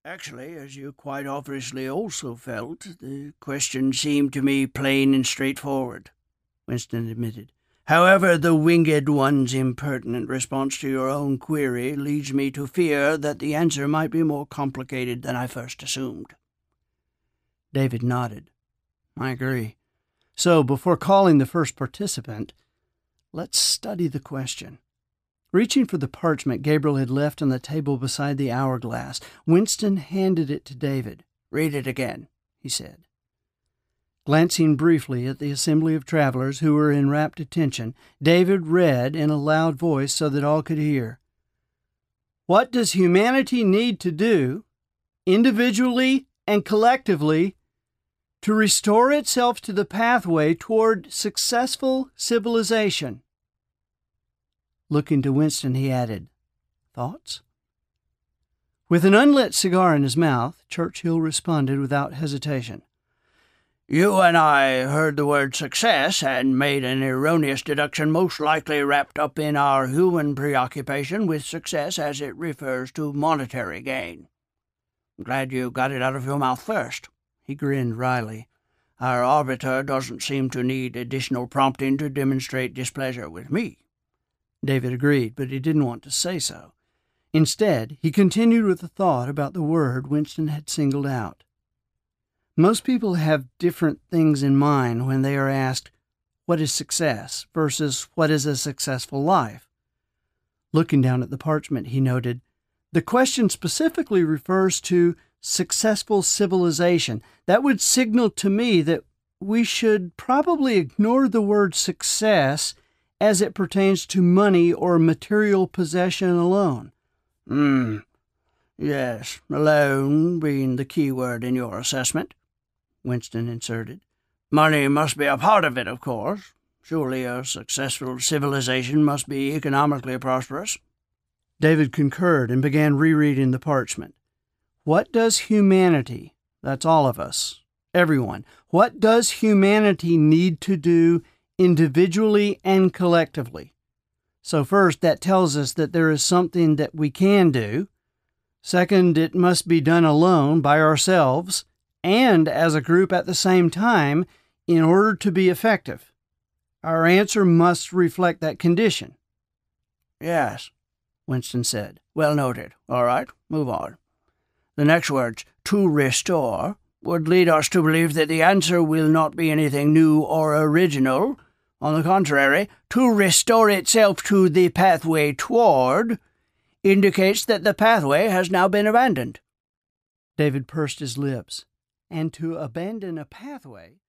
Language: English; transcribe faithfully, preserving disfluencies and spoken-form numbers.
Actually, as you quite obviously also felt, the question seemed to me plain and straightforward, Winston admitted. However, the winged one's impertinent response to your own query leads me to fear that the answer might be more complicated than I first assumed. David nodded. I agree. So, before calling the first participant, let's study the question. Reaching for the parchment Gabriel had left on the table beside the hourglass, Winston handed it to David. Read it again, he said. Glancing briefly at the assembly of travelers who were in rapt attention, David read in a loud voice so that all could hear. What does humanity need to do, individually and collectively, to restore itself to the pathway toward successful civilization? Looking to Winston, he added, Thoughts? With an unlit cigar in his mouth, Churchill responded without hesitation. You and I heard the word success and made an erroneous deduction most likely wrapped up in our human preoccupation with success as it refers to monetary gain. I'm glad you got it out of your mouth first. He grinned wryly. Our arbiter doesn't seem to need additional prompting to demonstrate displeasure with me. David agreed, but he didn't want to say so. Instead, he continued with a thought about the word Winston had singled out. Most people have different things in mind when they are asked, what is success versus what is a successful life? Looking down at the parchment, he noted, the question specifically refers to successful civilization. That would signal to me that we should probably ignore the word success as it pertains to money or material possession alone. Hmm. Yes, alone being the key word in your assessment, Winston inserted. Money must be a part of it, of course. Surely a successful civilization must be economically prosperous. David concurred and began rereading the parchment. What does humanity, that's all of us, everyone, what does humanity need to do individually and collectively? So first, that tells us that there is something that we can do. Second, it must be done alone, by ourselves, and as a group at the same time, in order to be effective. Our answer must reflect that condition. Yes, Winston said. Well noted. All right, move on. The next words, to restore, would lead us to believe that the answer will not be anything new or original. On the contrary, to restore itself to the pathway toward indicates that the pathway has now been abandoned. David pursed his lips. And to abandon a pathway